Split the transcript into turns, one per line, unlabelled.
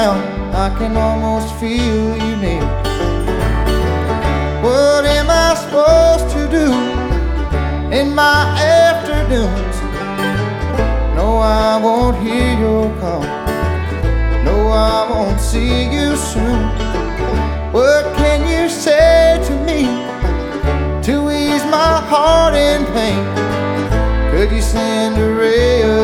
around, I can almost feel you near. What am I supposed to do in my afternoons? No, I won't hear your call. No, I won't see you soon. What can you say to me to ease my heart in pain? Could you send a ray of